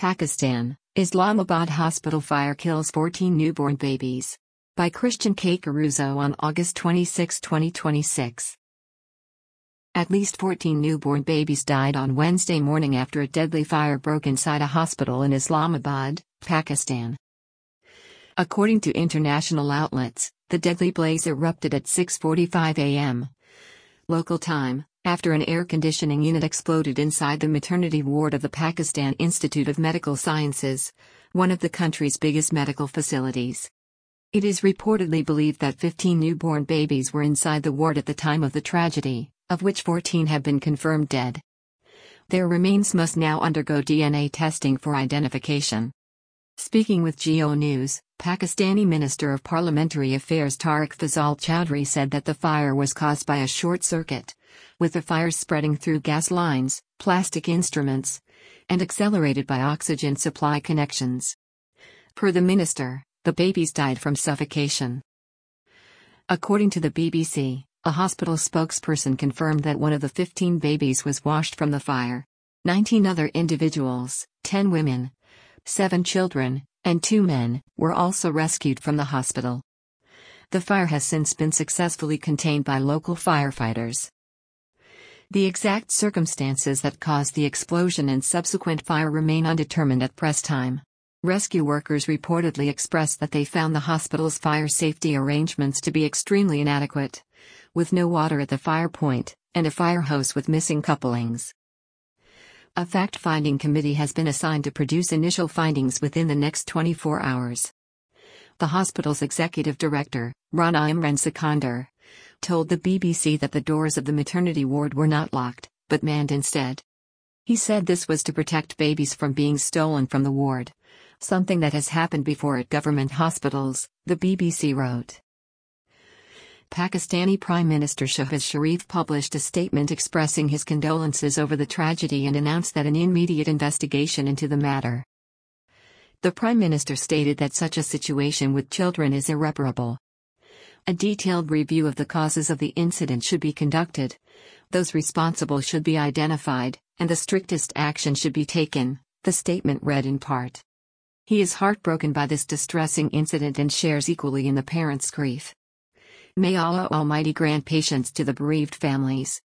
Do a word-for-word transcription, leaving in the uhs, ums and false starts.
Pakistan, Islamabad hospital fire kills fourteen newborn babies. By Christian K. Caruso on August twenty-sixth, twenty twenty-six. At least fourteen newborn babies died on Wednesday morning after a deadly fire broke inside a hospital in Islamabad, Pakistan. According to international outlets, the deadly blaze erupted at six forty-five a m local time, after an air conditioning unit exploded inside the maternity ward of the Pakistan Institute of Medical Sciences, one of the country's biggest medical facilities. It is reportedly believed that fifteen newborn babies were inside the ward at the time of the tragedy, of which fourteen have been confirmed dead. Their remains must now undergo D N A testing for identification. Speaking with Geo News, Pakistani Minister of Parliamentary Affairs Tariq Fazal Chowdhury said that the fire was caused by a short circuit, with the fires spreading through gas lines, plastic instruments, and accelerated by oxygen supply connections. Per the minister, the babies died from suffocation. According to the B B C, a hospital spokesperson confirmed that one of the fifteen babies was washed from the fire. nineteen other individuals, ten women, seven children, and two men, were also rescued from the hospital. The fire has since been successfully contained by local firefighters. The exact circumstances that caused the explosion and subsequent fire remain undetermined at press time. Rescue workers reportedly expressed that they found the hospital's fire safety arrangements to be extremely inadequate, with no water at the fire point, and a fire hose with missing couplings. A fact-finding committee has been assigned to produce initial findings within the next twenty-four hours. The hospital's executive director, Rana Imran Sikandar, told the B B C that the doors of the maternity ward were not locked, but manned instead. He said this was to protect babies from being stolen from the ward, something that has happened before at government hospitals, the B B C wrote. Pakistani Prime Minister Shehbaz Sharif published a statement expressing his condolences over the tragedy and announced that an immediate investigation into the matter. The Prime Minister stated that such a situation with children is irreparable. A detailed review of the causes of the incident should be conducted, those responsible should be identified, and the strictest action should be taken, the statement read in part. He is heartbroken by this distressing incident and shares equally in the parents' grief. May Allah Almighty grant patience to the bereaved families.